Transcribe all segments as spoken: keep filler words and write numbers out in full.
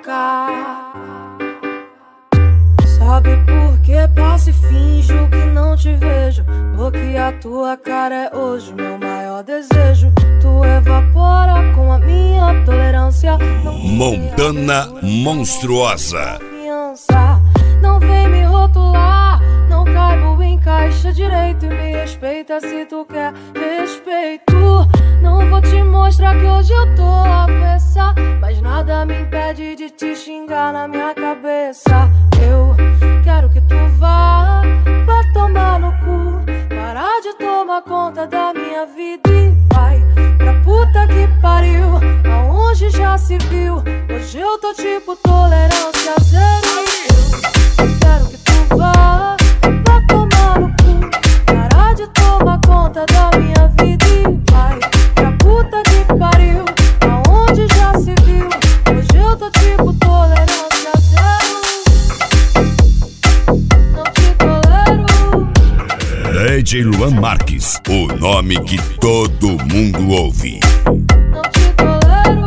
tocar. Sabe por que passo e finjo que não te vejo? Porque a tua cara é hoje meu maior desejo. Tu evapora com a minha tolerância. Montana Monstruosa. Não vem me rotular, não caibo em caixa direito. E me respeita se tu quer respeito. Não vou te mostrar que hoje eu tô avessa, mas nada me impede de te xingar na minha cabeça. Eu quero que tu vá, vá tomar no cu, parar de tomar conta da minha vida e vai pra puta que pariu, aonde já se viu. Hoje eu tô tipo tolerância zero. Eu quero que tu vá, vá tomar no cu, parar de tomar conta da minha vida e vai pra puta que pariu, aonde já se viu. Hoje eu tô tipo tolerância zero. Não te tolero. D J Luan Marques, o nome que todo mundo ouve. Não te tolero.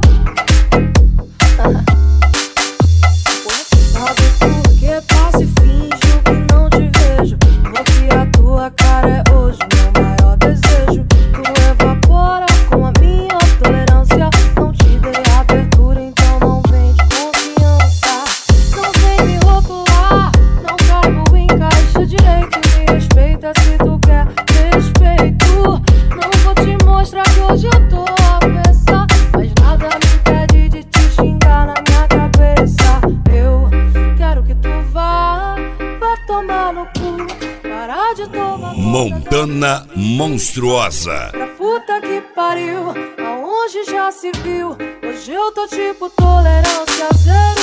Sabe por que passo e finjo que não te vejo? Porque a tua cara é hoje meu maior desejo. Tu evapora com a minha tolerância. Não te dei abertura, então não vem de confiança. Não vem me rotular, não caibo em caixa direito. Me respeita se tu quer respeito. Não vou te mostrar que hoje eu tô avessa, mas nada me impede de te xingar na minha cabeça. Eu quero que tu vá, vá tomar no cu, parar de tomar Montana Monstruosa. pra puta que pariu, aonde já se viu. Hoje eu tô tipo tolerância zero.